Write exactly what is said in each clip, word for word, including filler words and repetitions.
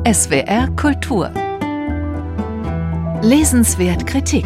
S W R Kultur. Lesenswert Kritik.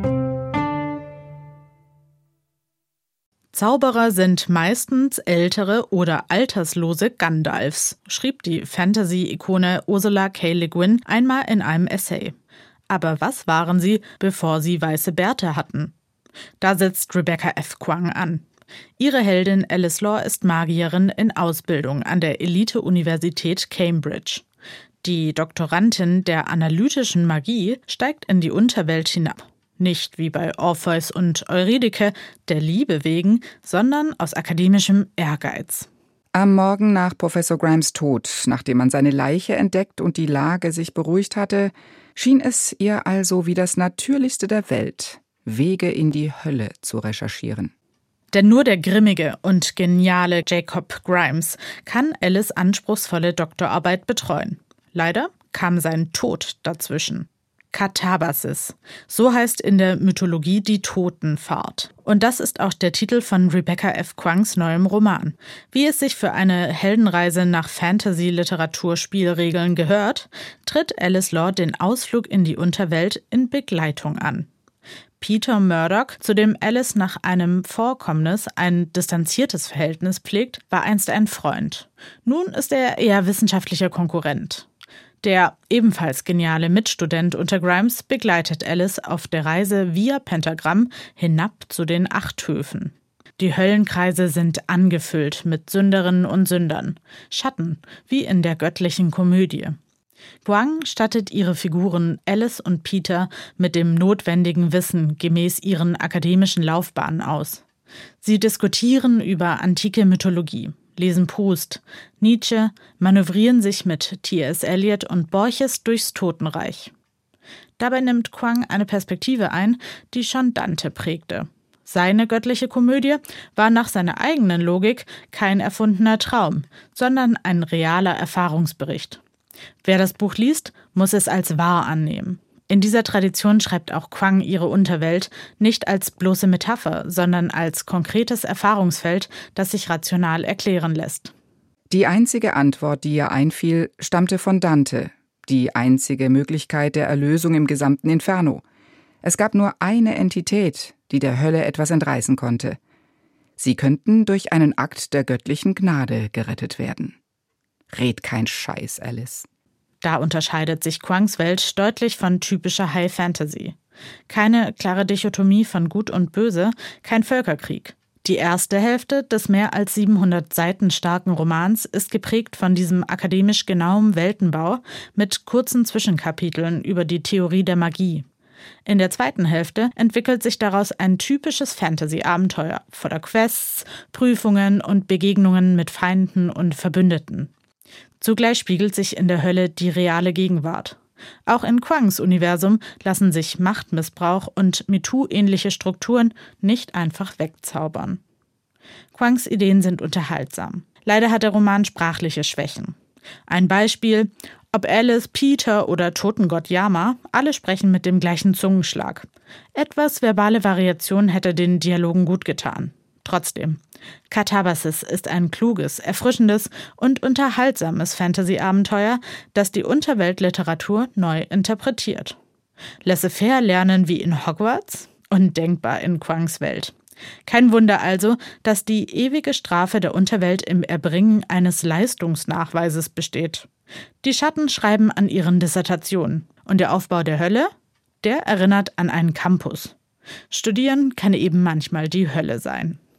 Zauberer sind meistens ältere oder alterslose Gandalfs, schrieb die Fantasy-Ikone Ursula K. Le Guin einmal in einem Essay. Aber was waren sie, bevor sie weiße Bärte hatten? Da setzt Rebecca F. Kuang an. Ihre Heldin Alice Law ist Magierin in Ausbildung an der Elite-Universität Cambridge. Die Doktorandin der analytischen Magie steigt in die Unterwelt hinab. Nicht wie bei Orpheus und Eurydike der Liebe wegen, sondern aus akademischem Ehrgeiz. Am Morgen nach Professor Grimes Tod, nachdem man seine Leiche entdeckt und die Lage sich beruhigt hatte, schien es ihr also wie das Natürlichste der Welt, Wege in die Hölle zu recherchieren. Denn nur der grimmige und geniale Jacob Grimes kann Alice' anspruchsvolle Doktorarbeit betreuen. Leider kam sein Tod dazwischen. Katabasis. So heißt in der Mythologie die Totenfahrt. Und das ist auch der Titel von Rebecca F. Kuangs neuem Roman. Wie es sich für eine Heldenreise nach Fantasy-Literaturspielregeln gehört, tritt Alice Law den Ausflug in die Unterwelt in Begleitung an. Peter Murdoch, zu dem Alice nach einem Vorkommnis ein distanziertes Verhältnis pflegt, war einst ein Freund. Nun ist er eher wissenschaftlicher Konkurrent. Der ebenfalls geniale Mitstudent unter Grimes begleitet Alice auf der Reise via Pentagramm hinab zu den Achthöfen. Die Höllenkreise sind angefüllt mit Sünderinnen und Sündern, Schatten, wie in der göttlichen Komödie. Kuang stattet ihre Figuren Alice und Peter mit dem notwendigen Wissen gemäß ihren akademischen Laufbahnen aus. Sie diskutieren über antike Mythologie, lesen Proust, Nietzsche, manövrieren sich mit T S Eliot und Borges durchs Totenreich. Dabei nimmt Kuang eine Perspektive ein, die schon Dante prägte. Seine göttliche Komödie war nach seiner eigenen Logik kein erfundener Traum, sondern ein realer Erfahrungsbericht. Wer das Buch liest, muss es als wahr annehmen. In dieser Tradition schreibt auch Kuang ihre Unterwelt nicht als bloße Metapher, sondern als konkretes Erfahrungsfeld, das sich rational erklären lässt. Die einzige Antwort, die ihr einfiel, stammte von Dante. Die einzige Möglichkeit der Erlösung im gesamten Inferno. Es gab nur eine Entität, die der Hölle etwas entreißen konnte. Sie könnten durch einen Akt der göttlichen Gnade gerettet werden. Red kein Scheiß, Alice. Da unterscheidet sich Kuangs Welt deutlich von typischer High Fantasy. Keine klare Dichotomie von Gut und Böse, kein Völkerkrieg. Die erste Hälfte des mehr als siebenhundert Seiten starken Romans ist geprägt von diesem akademisch genauen Weltenbau mit kurzen Zwischenkapiteln über die Theorie der Magie. In der zweiten Hälfte entwickelt sich daraus ein typisches Fantasy-Abenteuer voller Quests, Prüfungen und Begegnungen mit Feinden und Verbündeten. Zugleich spiegelt sich in der Hölle die reale Gegenwart. Auch in Kuangs Universum lassen sich Machtmissbrauch und MeToo-ähnliche Strukturen nicht einfach wegzaubern. Kuangs Ideen sind unterhaltsam. Leider hat der Roman sprachliche Schwächen. Ein Beispiel: Ob Alice, Peter oder Totengott Yama, alle sprechen mit dem gleichen Zungenschlag. Etwas verbale Variation hätte den Dialogen gut getan. Trotzdem, Katabasis ist ein kluges, erfrischendes und unterhaltsames Fantasy-Abenteuer, das die Unterweltliteratur neu interpretiert. Laissez-faire lernen wie in Hogwarts? Undenkbar in Kuangs Welt. Kein Wunder also, dass die ewige Strafe der Unterwelt im Erbringen eines Leistungsnachweises besteht. Die Schatten schreiben an ihren Dissertationen und der Aufbau der Hölle, der erinnert an einen Campus. Studieren kann eben manchmal die Hölle sein.